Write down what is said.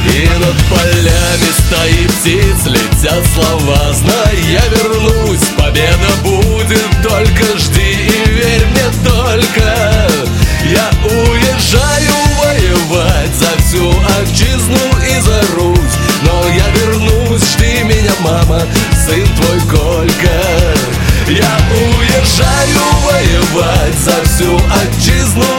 И над полями стаи птиц летят слова: знай, я вернусь, победа будет, только жди и верь мне только. Я уезжаю воевать за всю отчизну и за Русь, но я вернусь, жди меня, мама, сын твой Колька. Я уезжаю воевать за всю отчизну